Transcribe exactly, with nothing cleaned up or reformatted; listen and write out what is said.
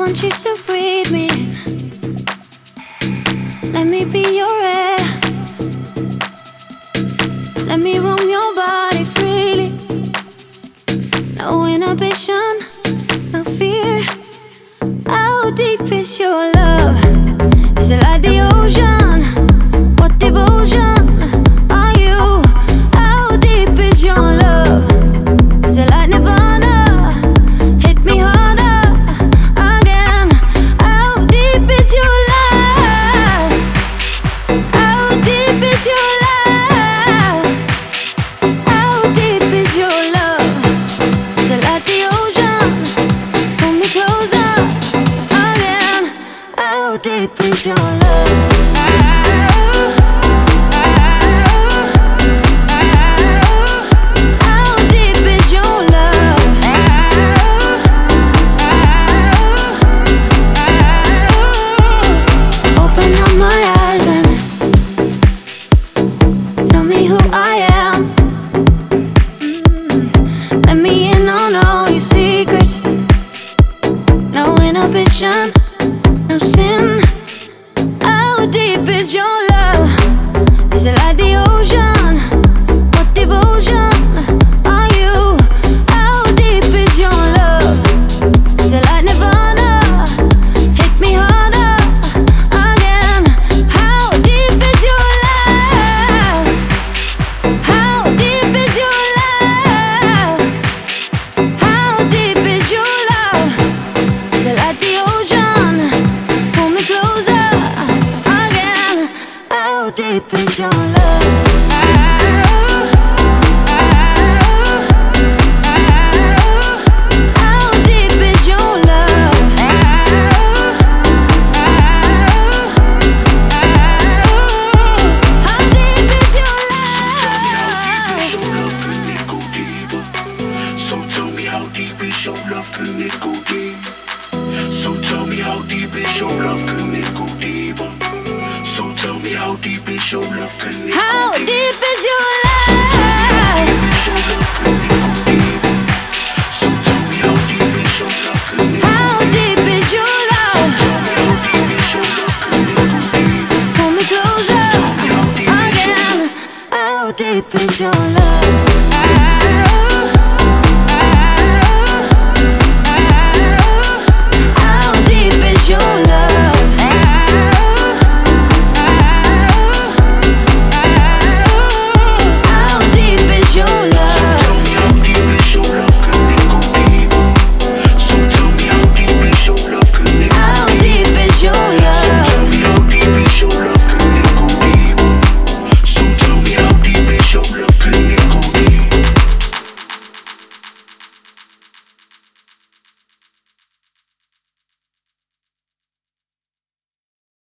want you to breathe me. Let me be your air. Let me roam your body freely. No inhibition, no fear. How deep is your love? Is it like the ocean? What devotion are you? How deep is your love? Is it like Nirvana? Hit me harder again. How deep is your love? How deep is your love? How deep is your love? Is it like the ocean? Pull me closer again. How deep is your love? No sin. How deep is your love? Is it like the ocean? What devotion are you? How deep is your love? Is it like Nirvana? Hit me harder again. How deep is your love? How deep is your love? How deep is your love? Is it like the ocean? Pull me closer again. How deep is your love? How deep is your love? How deep is your love? So tell me how deep is your love, can it go deep? So tell me how deep is your love, can it go deeper? So tell me how deep is your love, can it go deeper? How deep